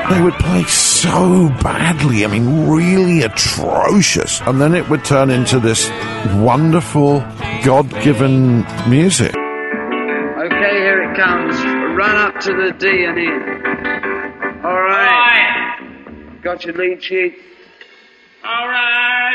They would play so badly, I mean, really atrocious. And then it would turn into this wonderful, God-given music. Okay, here it comes. Run up to the D and E. All right. Got your lead sheet? All right.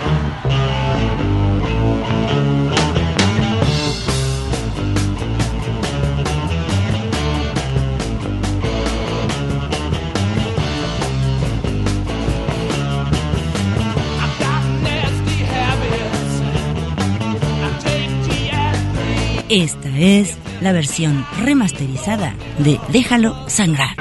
Esta es la versión remasterizada de Déjalo Sangrar.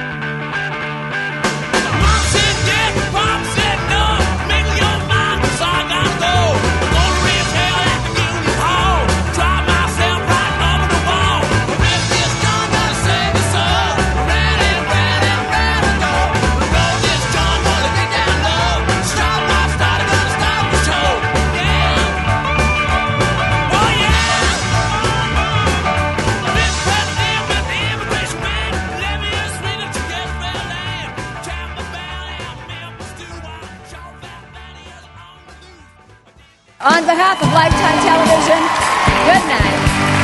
On behalf of Lifetime Television, good night.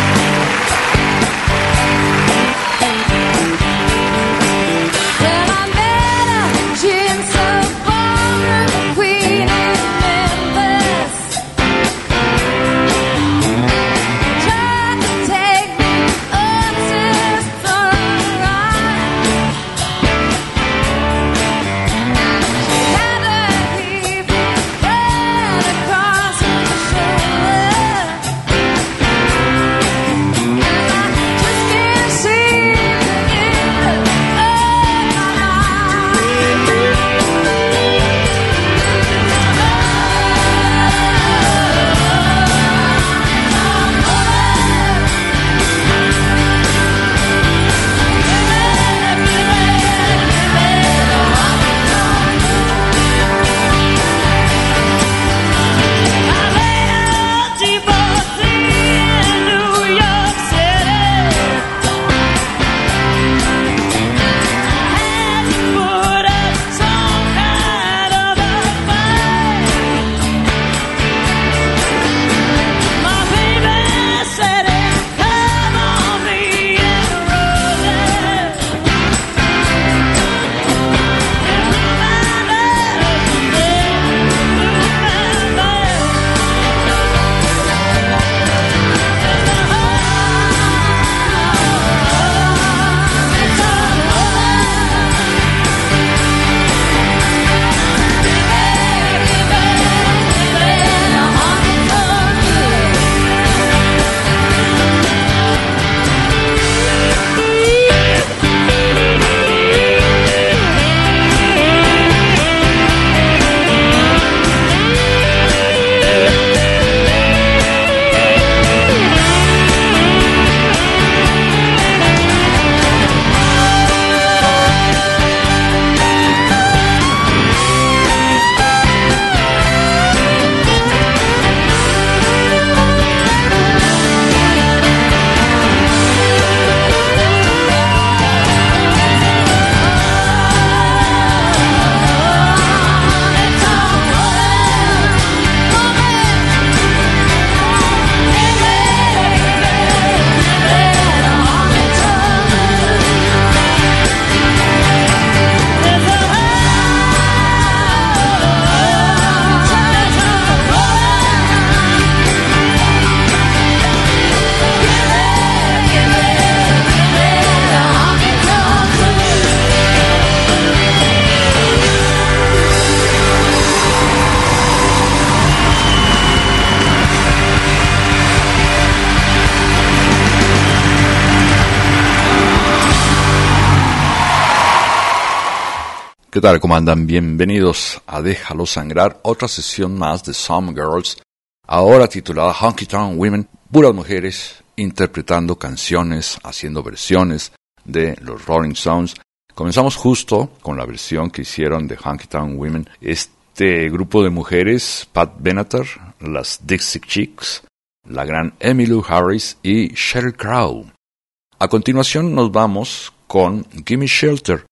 ¿Qué tal? ¿Cómo andan? Bienvenidos a Déjalo Sangrar, otra sesión más de Some Girls, ahora titulada Honky Tonk Women, puras mujeres interpretando canciones, haciendo versiones de los Rolling Stones. Comenzamos justo con la versión que hicieron de Honky Tonk Women este grupo de mujeres, Pat Benatar, las Dixie Chicks, la gran Emmylou Harris y Sheryl Crow. A continuación nos vamos con Gimme Shelter,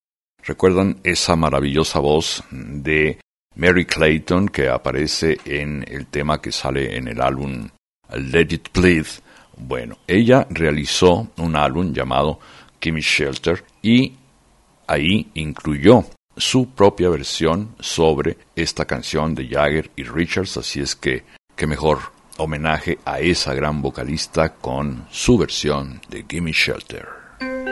¿Recuerdan esa maravillosa voz de Mary Clayton que aparece en el tema que sale en el álbum Let It Bleed? Bueno, ella realizó un álbum llamado Gimme Shelter y ahí incluyó su propia versión sobre esta canción de Jagger y Richards, así es que qué mejor homenaje a esa gran vocalista con su versión de Gimme Shelter.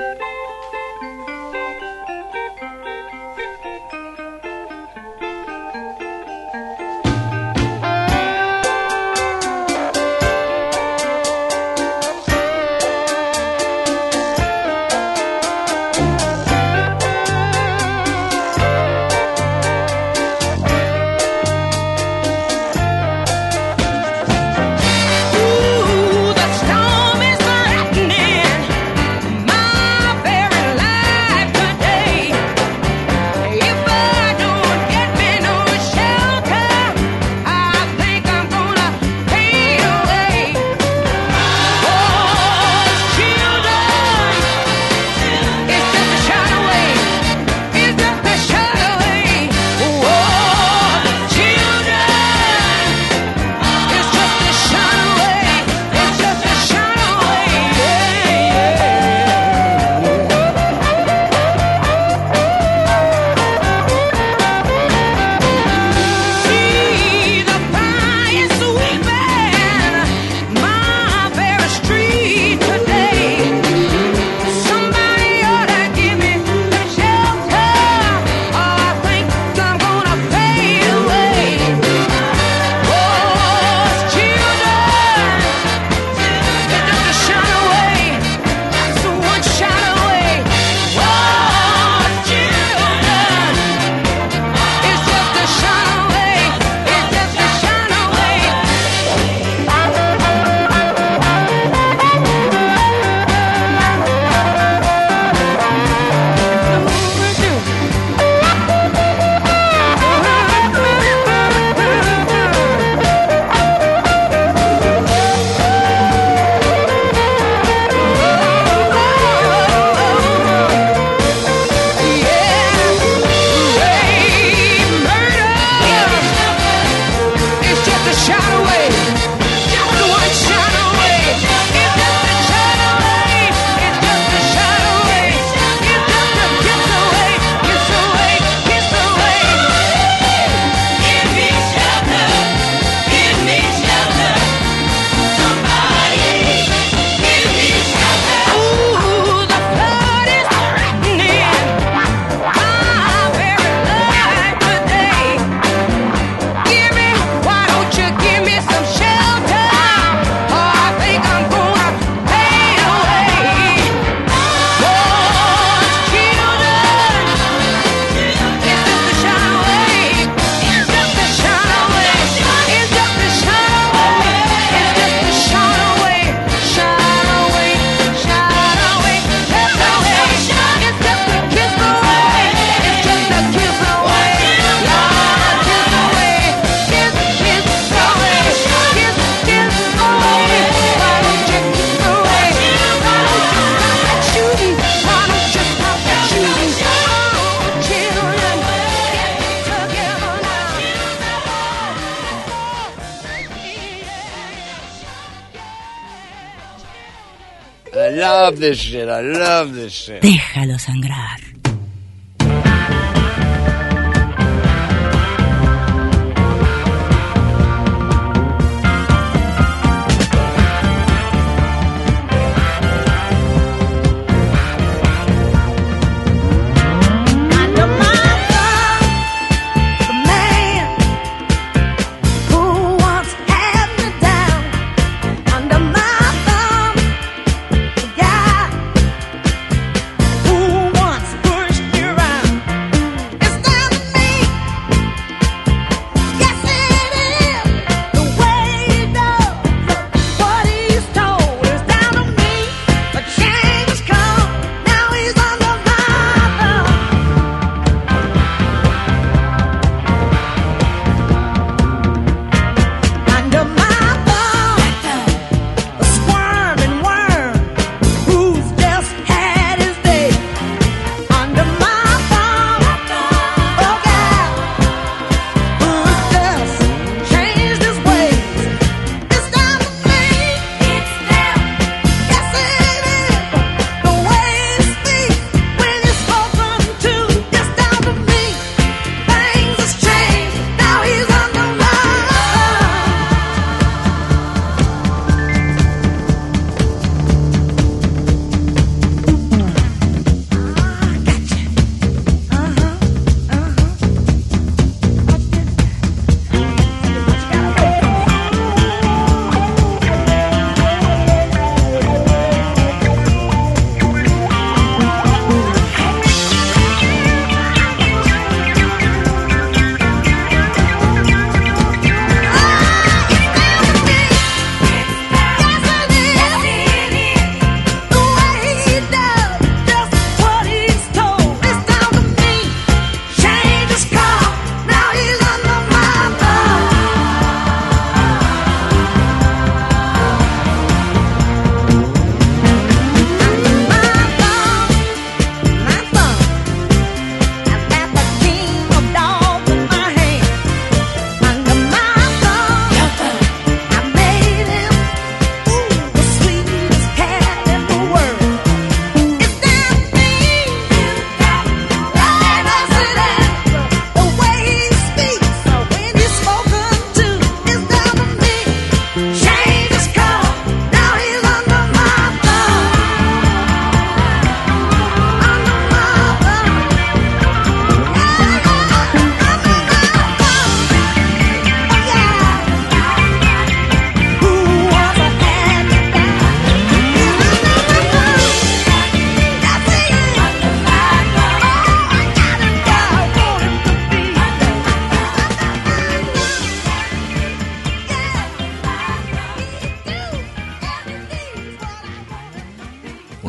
I love this shit. I love this shit. Déjalo sangrar. Once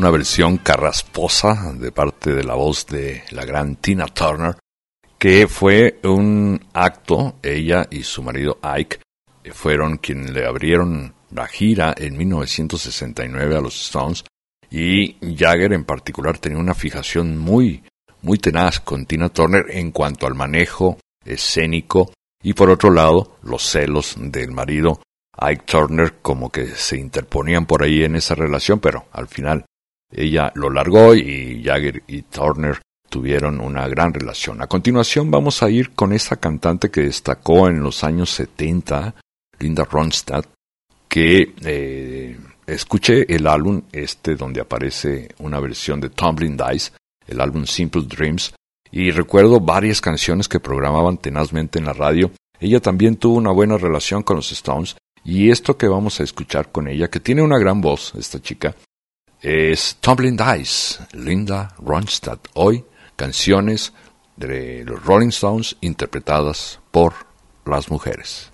una versión carrasposa de parte de la voz de la gran Tina Turner, que fue un acto. Ella y su marido Ike fueron quienes le abrieron la gira en 1969 a los Stones, y Jagger en particular tenía una fijación muy tenaz con Tina Turner en cuanto al manejo escénico, y por otro lado los celos del marido Ike Turner como que se interponían por ahí en esa relación, pero al final ella lo largó y Jagger y Turner tuvieron una gran relación. A continuación vamos a ir con esta cantante que destacó en los años 70, Linda Ronstadt, que escuché el álbum donde aparece una versión de Tumbling Dice, el álbum Simple Dreams, y recuerdo varias canciones que programaban tenazmente en la radio. Ella también tuvo una buena relación con los Stones, y esto que vamos a escuchar con ella, que tiene una gran voz, esta chica, es Tumbling Dice, Linda Ronstadt. Hoy, canciones de los Rolling Stones interpretadas por las mujeres.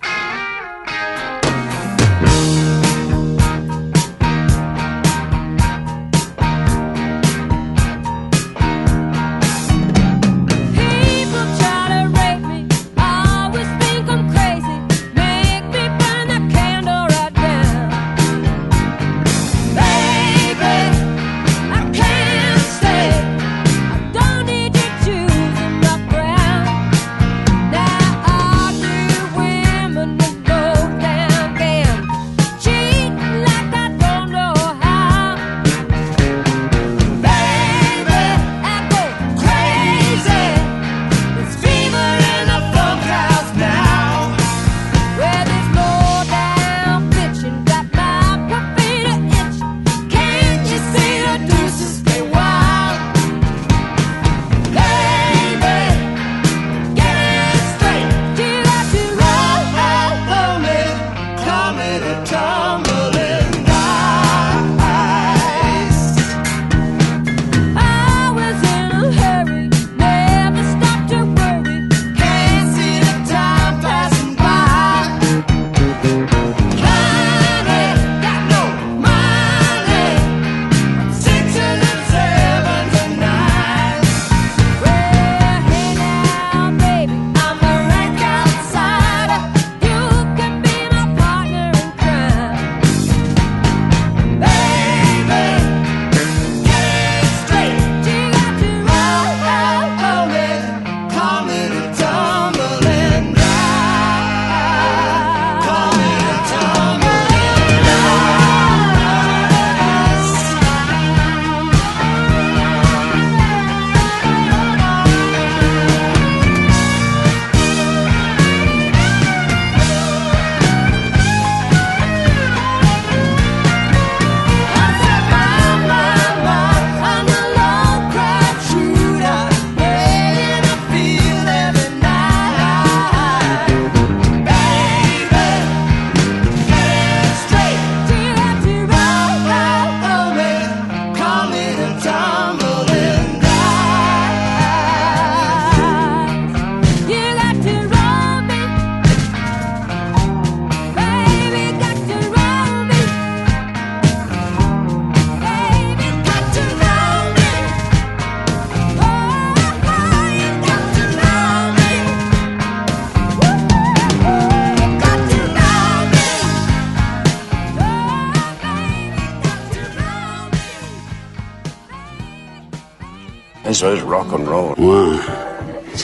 Eso es rock and roll. 1, 2.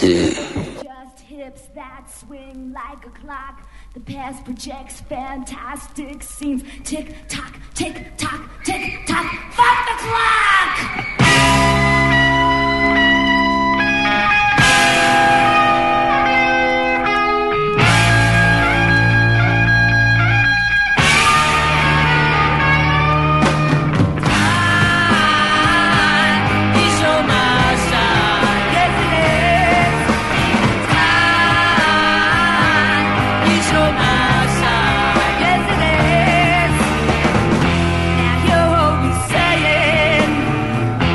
Just hips that swing like a clock. The past projects fantastic scenes. Tick tock, tick tock, tick tock. Fuck the clock! Now you're always saying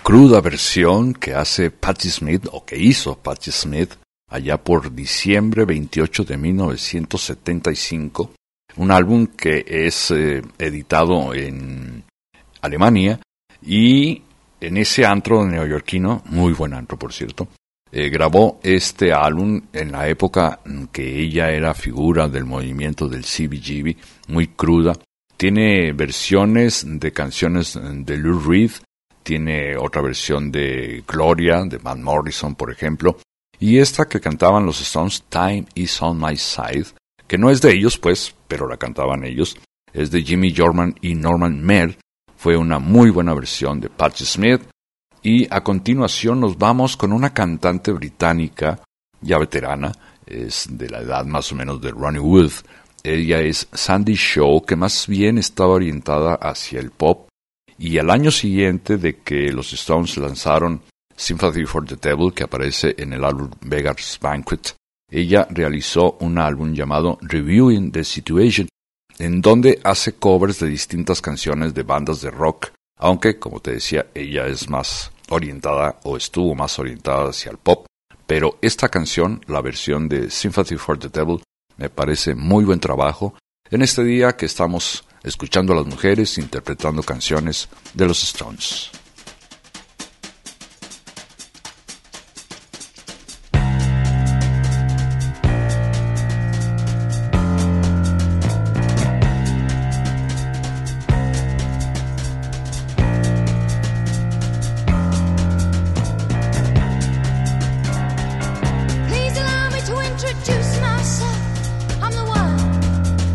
cruda versión que hace Patti Smith, o que hizo Patti Smith, allá por diciembre 28 de 1975, un álbum que es editado en Alemania, y en ese antro neoyorquino, muy buen antro por cierto, grabó este álbum en la época en que ella era figura del movimiento del CBGB, muy cruda. Tiene versiones de canciones de Lou Reed, tiene otra versión de Gloria, de Van Morrison, por ejemplo, y esta que cantaban los Stones, Time is on my side, que no es de ellos, pues, pero la cantaban ellos, es de Jimmy Jordan y Norman Mayer. Fue una muy buena versión de Patti Smith. Y a continuación nos vamos con una cantante británica, ya veterana, es de la edad más o menos de Ronnie Wood. Ella es Sandie Shaw, que más bien estaba orientada hacia el pop. Y al año siguiente de que los Stones lanzaron Sympathy for the Devil, que aparece en el álbum Beggar's Banquet, ella realizó un álbum llamado Reviewing the Situation, en donde hace covers de distintas canciones de bandas de rock, aunque, como te decía, ella es más orientada, o estuvo más orientada hacia el pop. Pero esta canción, la versión de Sympathy for the Devil, me parece muy buen trabajo en este día que estamos escuchando a las mujeres interpretando canciones de los Stones.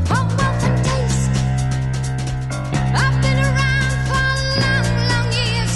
I've been around for long, long years.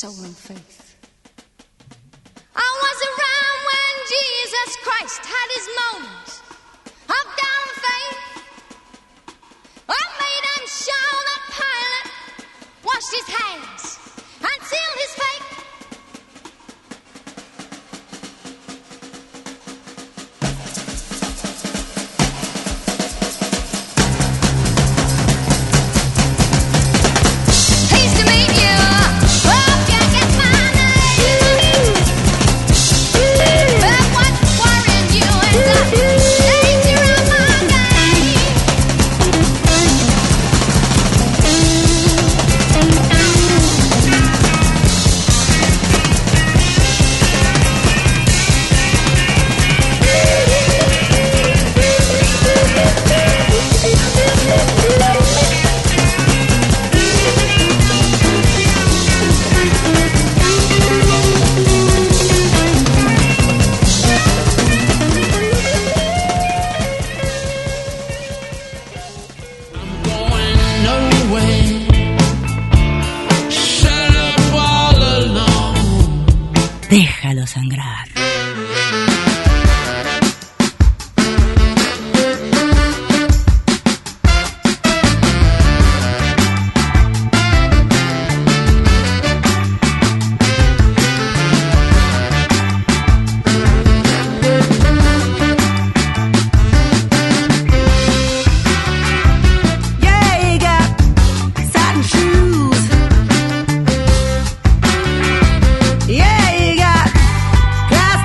soul and faith. I was around when Jesus Christ had his moments of doubt and faith. I made him show that Pilate washed his hands and sealed his fate. Déjalo sangrar. Glass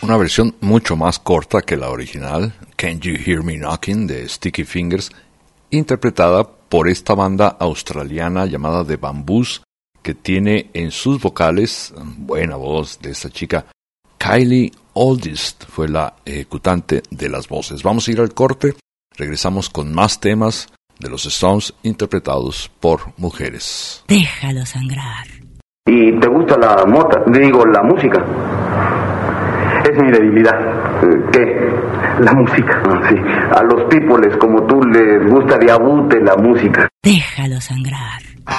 Una versión mucho más corta que la original, Can't You Hear Me Knocking, de Sticky Fingers, interpretada por esta banda australiana llamada The Bamboos, que tiene en sus vocales, buena voz de esta chica, Kylie Oldest fue la ejecutante de las voces. Vamos a ir al corte, regresamos con más temas de los Stones interpretados por mujeres. Déjalo sangrar. ¿Y te gusta la música? Es mi debilidad. ¿Qué? La música. Sí. A los peoples como tú les gusta de abute la música. Déjalo sangrar.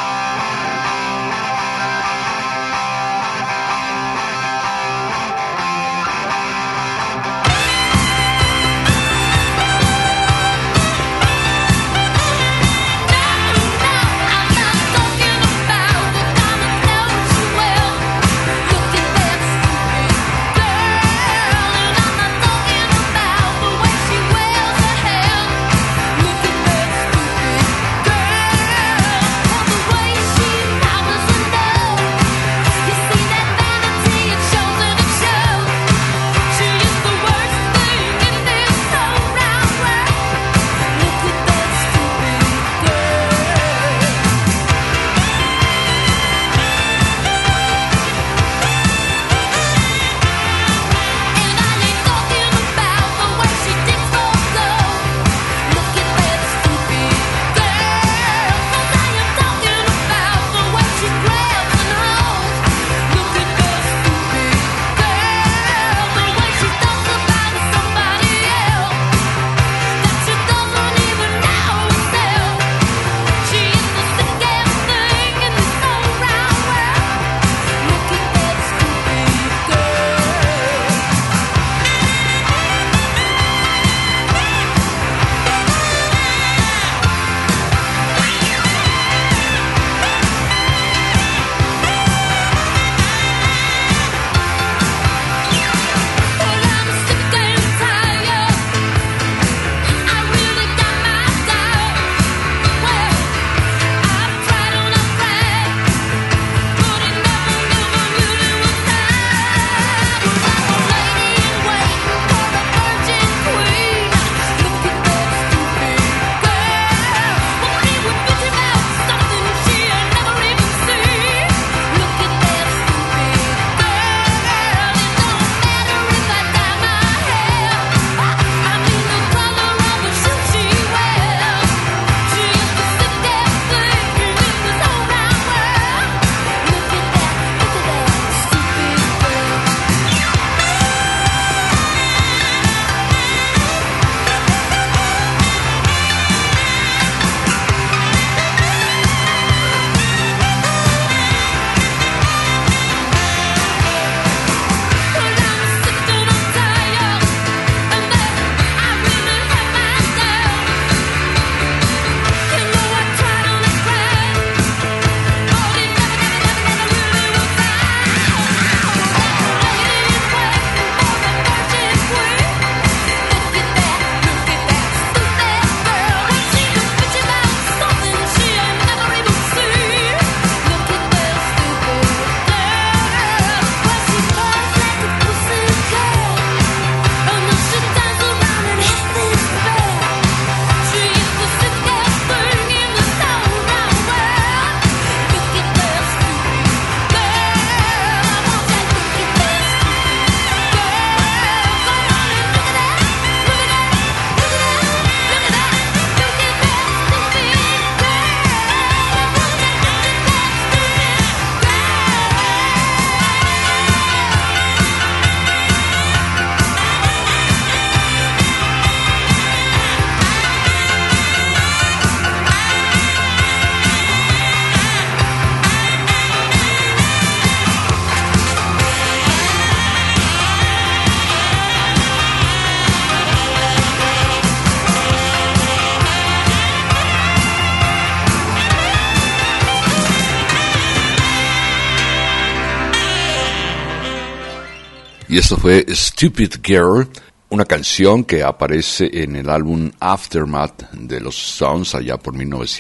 Y esto fue Stupid Girl, una canción que aparece en el álbum Aftermath de los Stones allá por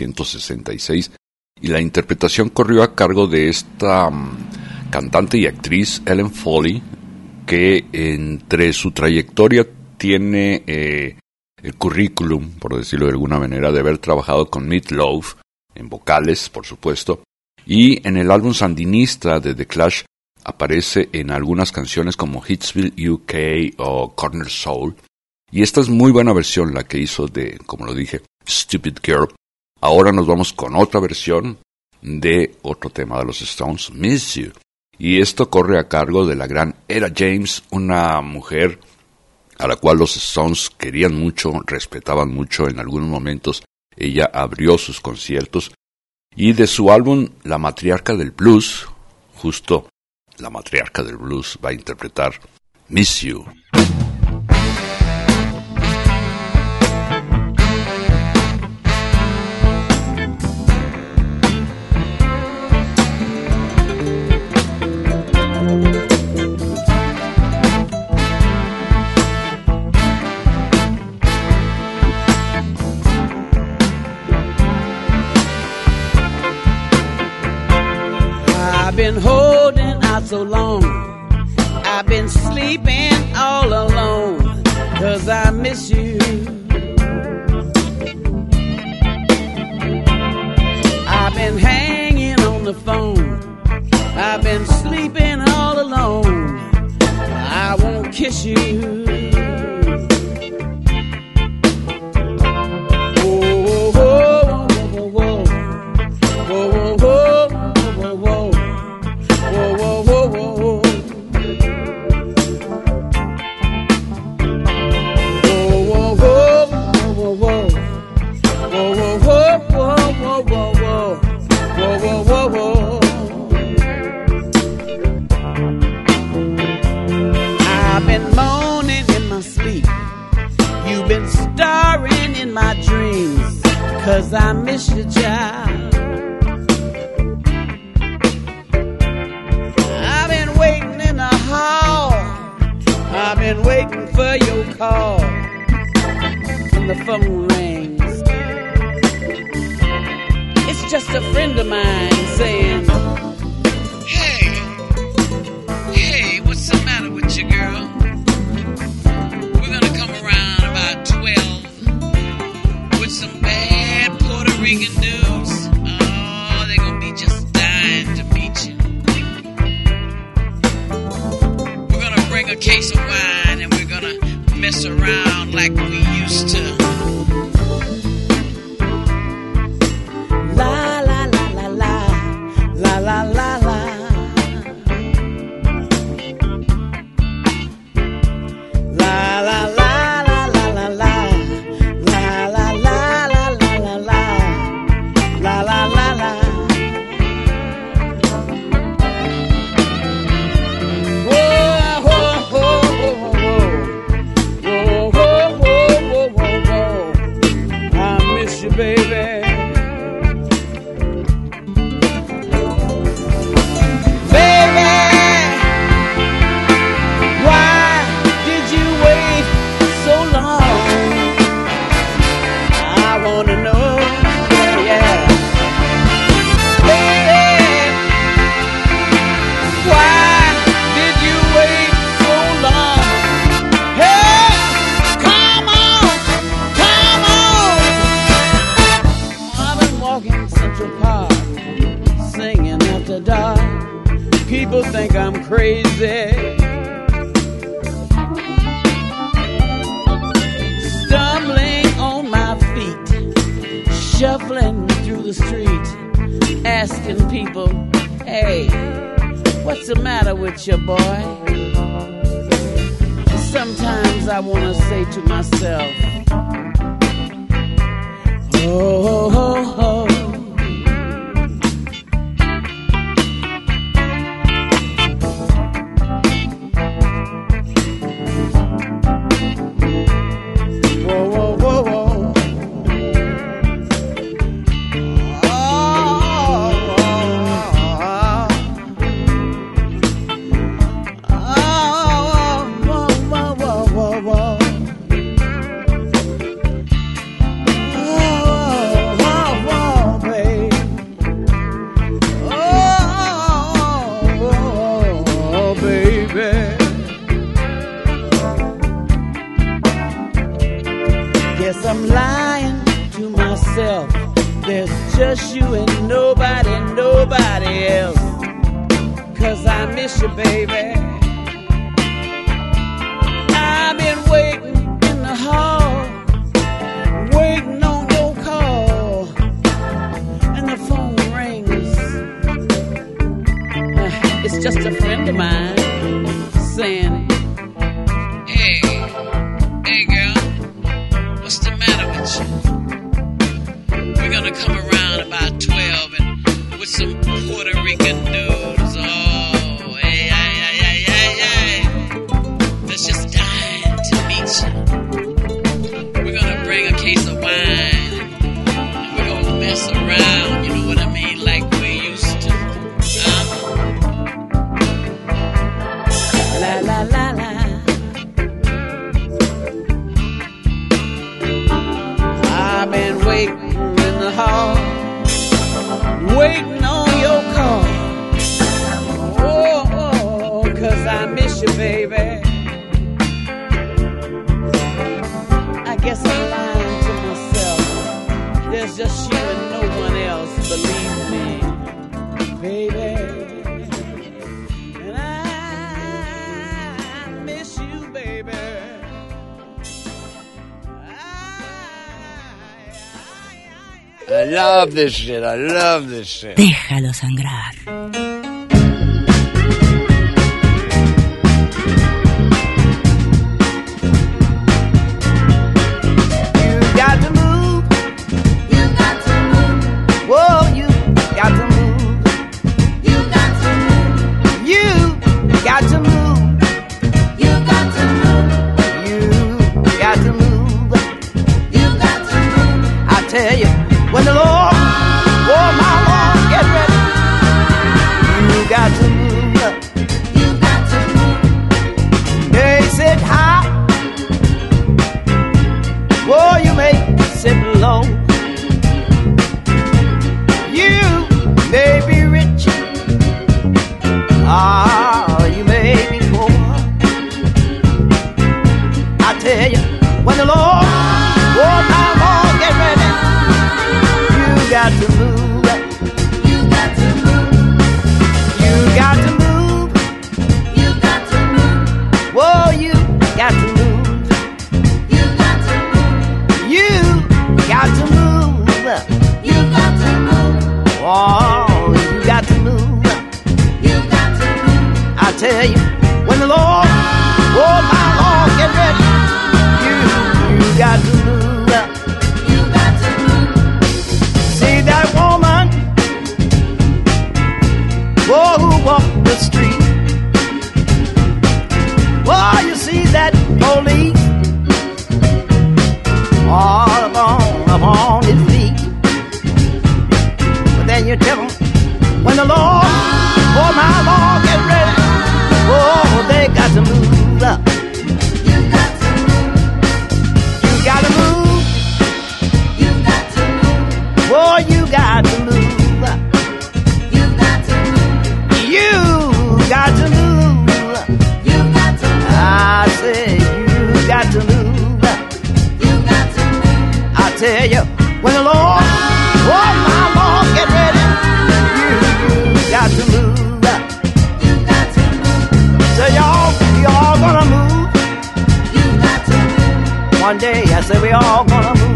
1966, y la interpretación corrió a cargo de esta cantante y actriz Ellen Foley, que entre su trayectoria tiene el currículum, por decirlo de alguna manera, de haber trabajado con Meat Loaf, en vocales, por supuesto, y en el álbum sandinista de The Clash aparece en algunas canciones como Hitsville UK o Corner Soul, y esta es muy buena versión la que hizo de, como lo dije, Stupid Girl. Ahora nos vamos con otra versión de otro tema de los Stones, Miss You, y esto corre a cargo de la gran Etta James, una mujer a la cual los Stones querían mucho, respetaban mucho. En algunos momentos ella abrió sus conciertos, y de su álbum La Matriarca del Blues, justo la matriarca del blues va a interpretar Miss You. I've been holding out so long, I've been sleeping all alone, 'cause I miss you. I've been hanging on the phone, I've been sleeping all alone, I won't kiss you. Cause I miss you, child. I've been waiting in the hall, I've been waiting for your call. When the phone rings, it's just a friend of mine saying, Hey, what's the matter with you, girl? We're gonna come around about 12 with some bad Puerto Rican dudes. Oh, they're gonna be just dying to meet you. We're gonna bring a case of wine and we're gonna mess around like we used to. La la la la la, la la la la. La la la. People think I'm crazy, stumbling on my feet, shuffling through the street, asking people, hey, what's the matter with you, boy? Sometimes I want to say to myself, oh, oh, oh. baby. I've been waiting in the hall, waiting on your call, and the phone rings. It's just a friend of mine saying, hey girl, what's the matter with you? We're gonna come around about 12 and with some Puerto Rican dudes. Oh, hey, that's just dying to meet you. We're gonna bring a case of wine and we're gonna mess around, you know what I mean, like we used to. La la la la. I've been waiting in the hall, waiting on your call. Oh, 'cause I miss you, baby. I guess I'm lying to myself. There's just you and no one else, believe me, baby. And I miss you, baby. I love this shit. I love this shit. Déjalo sangrar. You got to move. You got to move. Whoa, you got to move. You got to move. You got to move. You got to move. You got to move. You got to move. I tell you. When the Lord, oh my Lord, get ready. You got to move. You got to move. They sit high. Oh, you may sit low. You may be rich. You may be poor. I tell you, when the Lord, oh my Lord, get ready. You got to move. You got to move. You got to move. You got to move. Whoa, you got to move. You got to move. You got to move. You got to move. Oh, you got to move. You got to move. I tell you, when the Lord, oh my Lord, get ready. You got to move. That woman, oh, who walked the street. Oh, you see that police all upon his feet. But then you tell him, when the Lord, oh my Lord, get ready. Oh, they got to move up. You got to move. You got to move. Oh, you got to move. You got to move. You got to move. You got to move. I say you got to move. You got to move. I tell you, when the Lord, oh my Lord, get ready. You got to move. You got to move. So y'all gonna move. You got to move. One day I say we all gonna move.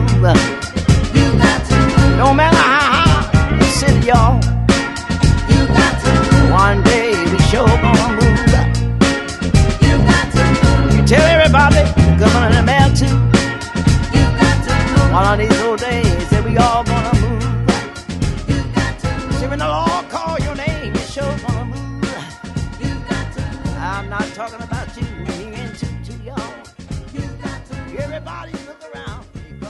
No matter how we sit, y'all. You got to move. One day we sure gonna move. You got to move. You tell everybody, come on in the mail too. You got to move. One of these old days that we all gonna move. You got to move. See, when the Lord call your name, you sure gonna move. You got to move. I'm not talking about you, me and to y'all. You got to move. Everybody look around.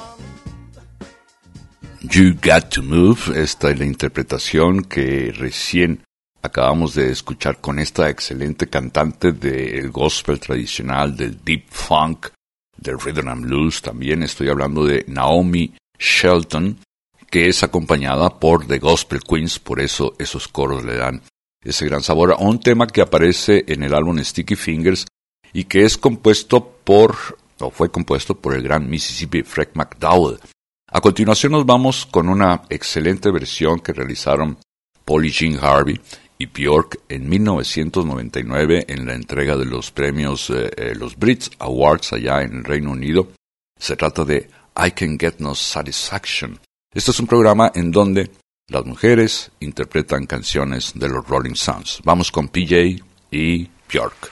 You Got to Move, esta es la interpretación que recién acabamos de escuchar con esta excelente cantante del gospel tradicional, del deep funk, del rhythm and blues. También estoy hablando de Naomi Shelton, que es acompañada por The Gospel Queens, por eso esos coros le dan ese gran sabor a un tema que aparece en el álbum Sticky Fingers y que es fue compuesto por el gran Mississippi Fred McDowell. A continuación nos vamos con una excelente versión que realizaron Paul y Gene Harvey y Björk en 1999 en la entrega de los premios, los Brit Awards allá en el Reino Unido. Se trata de I Can Get No Satisfaction. Este es un programa en donde las mujeres interpretan canciones de los Rolling Stones. Vamos con PJ y Björk.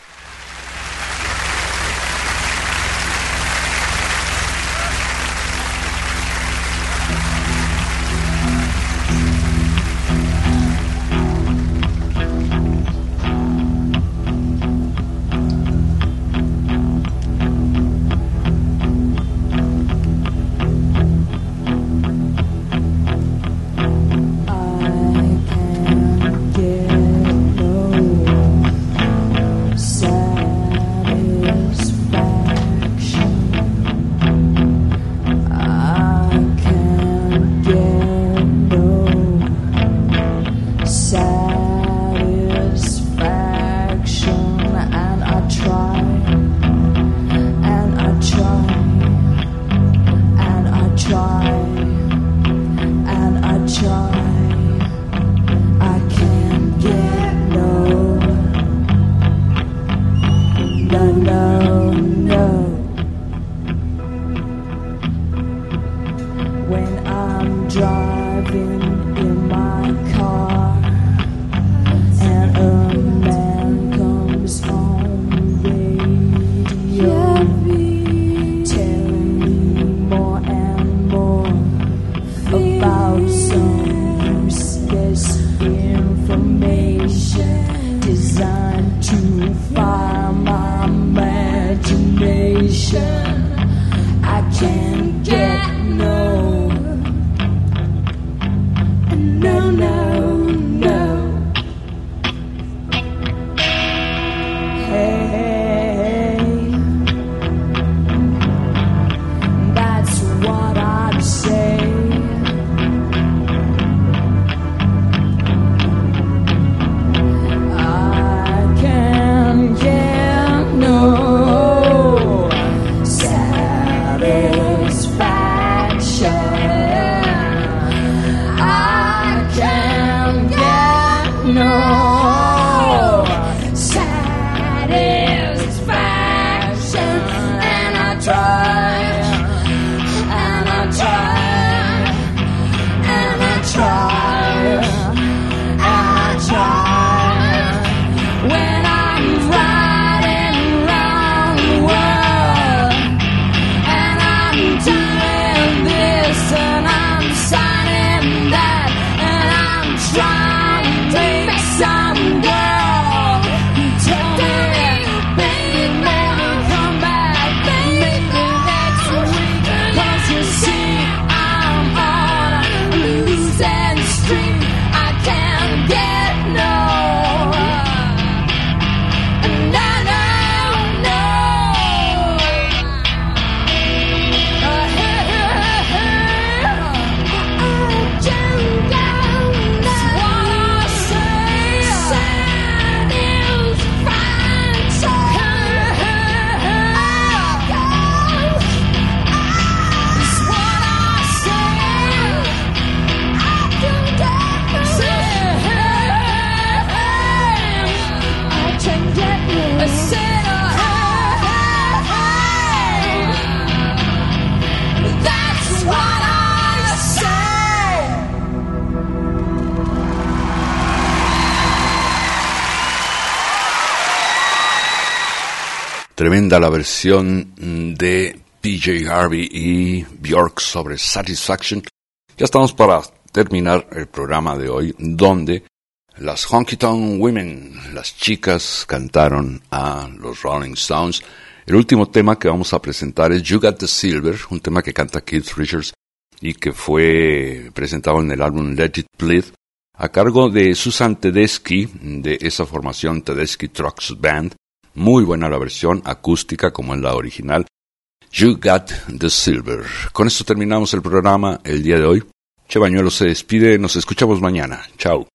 Tremenda la versión de PJ Harvey y Björk sobre Satisfaction. Ya estamos para terminar el programa de hoy, donde las Honky Tonk Women, las chicas, cantaron a los Rolling Stones. El último tema que vamos a presentar es You Got the Silver, un tema que canta Keith Richards y que fue presentado en el álbum Let It Bleed, a cargo de Susan Tedeschi, de esa formación Tedeschi Trucks Band. Muy buena la versión acústica como en la original. You Got the Silver. Con esto terminamos el programa el día de hoy. Che Bañuelo se despide, nos escuchamos mañana. Chao.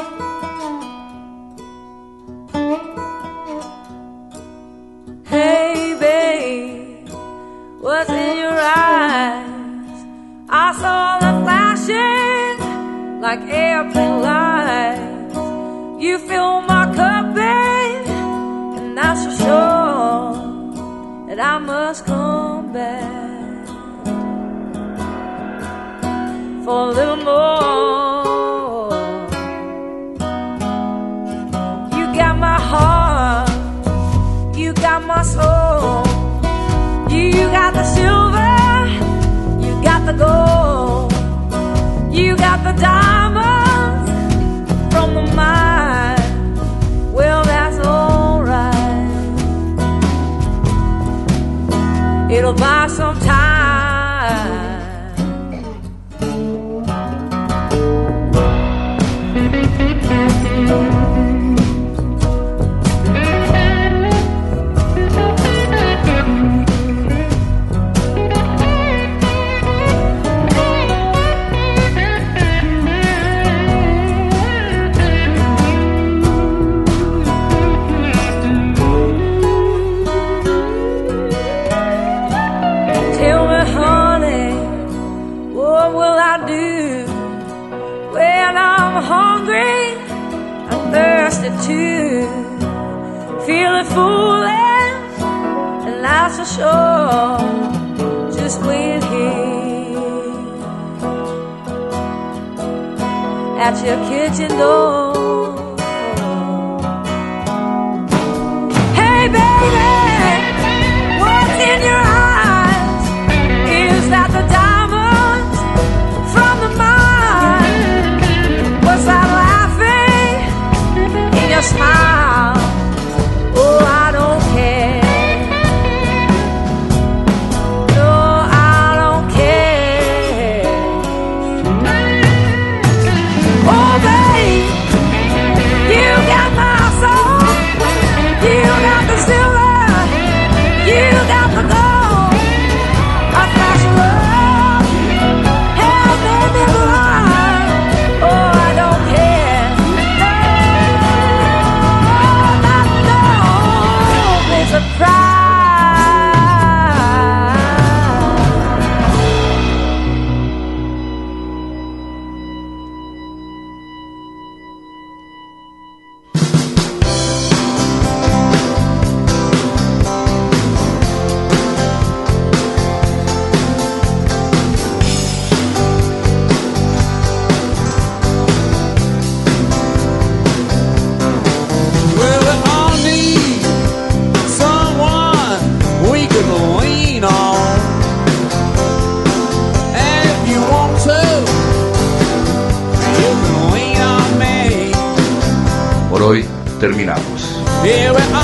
Hey babe, what's in your eyes? I saw them flashing like airplane lights. You You fill my cup, babe, and that's for sure that I must come back for a little more. You got my heart, you got my soul, you got the silver, you got the gold, you got the diamonds from the mine. Well, that's alright. It'll buy some time. To feel foolish, and that's for sure. Just wait here at your kitchen door. Hey baby, what's in your eyes? Is that the diamonds from the mine? What's that laughing in your smile? Oh, I don't care. No, I don't care. Oh, babe, you got my soul. You got the silver. You got the gold. A flash of love has made me blind. Oh, I don't care. No, it's a surprise. Well, we all need someone we can lean on. And if you want to, you can lean on me. Por hoy terminamos. Here we